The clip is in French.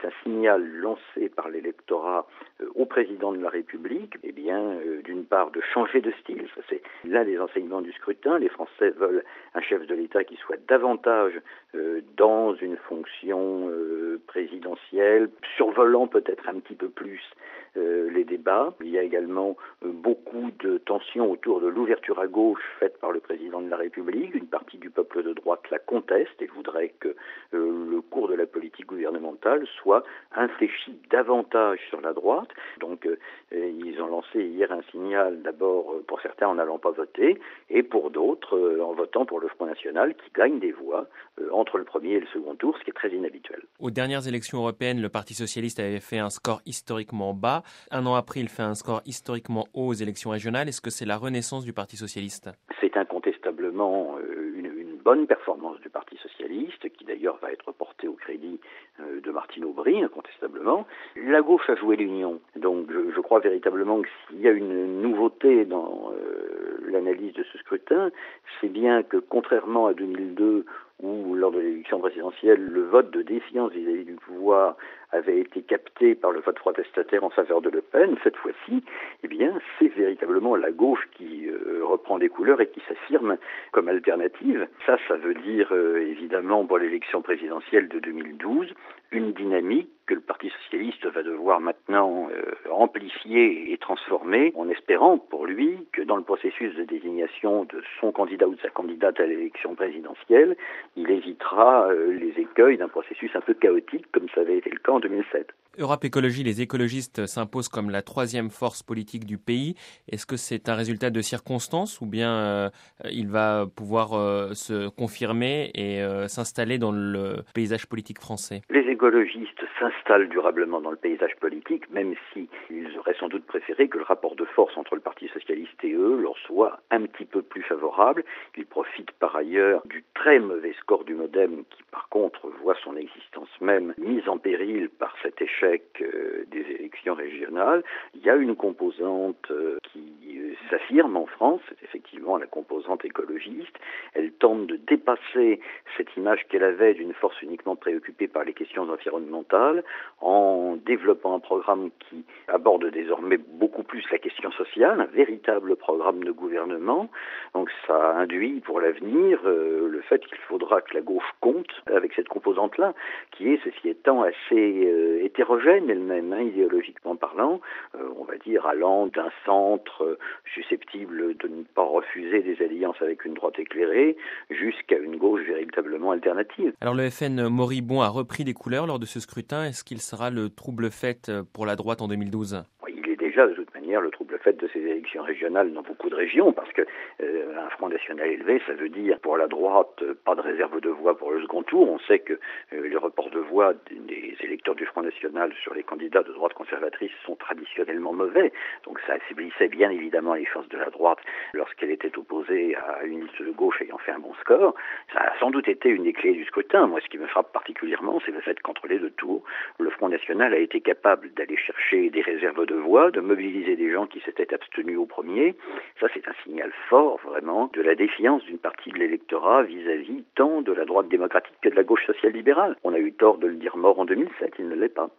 c'est un signal lancé par l'électorat au président de la République, d'une part de changer de style, ça c'est l'un des enseignements du scrutin. Les Français veulent un chef de l'État qui soit davantage dans une fonction présidentielle, survolant peut-être un petit peu plus les débats. Il y a également beaucoup de tensions autour de l'ouverture à gauche faite par le président de la République. Une partie du peuple de droite la conteste et voudrait que le cours de la politique gouvernementale soit infléchi davantage sur la droite. Donc ils ont lancé hier un signal, d'abord pour certains en n'allant pas voter, et pour d'autres en votant pour le Front National qui gagne des voix entre le premier et le second tour, ce qui est très inhabituel. Aux dernières élections européennes, le Parti socialiste avait fait un score historiquement bas. Un an après, il fait un score historiquement haut aux élections régionales. Est-ce que c'est la renaissance du Parti socialiste ? C'est incontestablement une bonne performance du Parti socialiste, qui d'ailleurs va être portée au crédit de Martine Aubry, incontestablement. La gauche a joué l'union, donc je crois véritablement que s'il y a une nouveauté dans l'analyse de ce scrutin, c'est bien que contrairement à 2002, où lors de l'élection présidentielle, le vote de défiance vis-à-vis du pouvoir avait été capté par le vote protestataire en faveur de Le Pen, cette fois-ci, c'est véritablement la gauche qui reprend des couleurs et qui s'affirme comme alternative. Ça veut dire évidemment pour l'élection présidentielle de 2012, une dynamique que le Parti socialiste va devoir maintenant amplifier et transformer, en espérant pour lui que dans le processus de désignation de son candidat ou de sa candidate à l'élection présidentielle, il évitera les écueils d'un processus un peu chaotique comme ça avait été le cas en 2007. Europe Écologie, les écologistes s'imposent comme la troisième force politique du pays. Est-ce que c'est un résultat de circonstances ou bien il va pouvoir se confirmer et s'installer dans le paysage politique français ? Les écologistes s'installent durablement dans le paysage politique, même si ils auraient sans doute préféré que le rapport de force entre le Parti socialiste et eux leur soit un petit peu plus favorable. Ils profitent par ailleurs du très mauvais score du MoDem qui par contre voit son existence même mise en péril par cet échec des élections régionales. Il y a une composante qui s'affirme en France, c'est effectivement la composante écologiste. Elle tente de dépasser cette image qu'elle avait d'une force uniquement préoccupée par les questions environnementales en développant un programme qui aborde désormais beaucoup plus la question sociale, un véritable programme de gouvernement. Donc ça induit pour l'avenir le fait qu'il faudra que la gauche compte avec cette composante-là, qui est, ceci étant, assez hétérogène elle-même, idéologiquement parlant, on va dire allant d'un centre susceptible de ne pas refuser des alliances avec une droite éclairée, jusqu'à une gauche véritablement alternative. Alors le FN moribond a repris des couleurs lors de ce scrutin. Est-ce qu'il sera le trouble-fête pour la droite en 2012 ? Il est déjà de toute manière le trouble-fête de ces élections régionales dans beaucoup de régions, parce que un Front National élevé, ça veut dire pour la droite pas de réserve de voix pour le second tour. On sait que les reports de voix des électeurs du Front National sur les candidats de droite conservatrice sont traditionnellement mauvais, donc ça affaiblissait bien évidemment les chances de la droite lorsqu'elle était opposée à une liste de gauche ayant fait un bon score. Ça a sans doute été une des clés du scrutin. Moi, ce qui me frappe particulièrement, c'est le fait qu'entre les deux tours, le Front National a été capable d'aller chercher des réserves de voix, de mobiliser des gens qui s'étaient abstenus au premier. Ça, c'est un signal fort, vraiment, de la défiance d'une partie de l'électorat vis-à-vis tant de la droite démocratique que de la gauche social-libérale. On a eu tort de le dire mort en 2007, il ne l'est pas.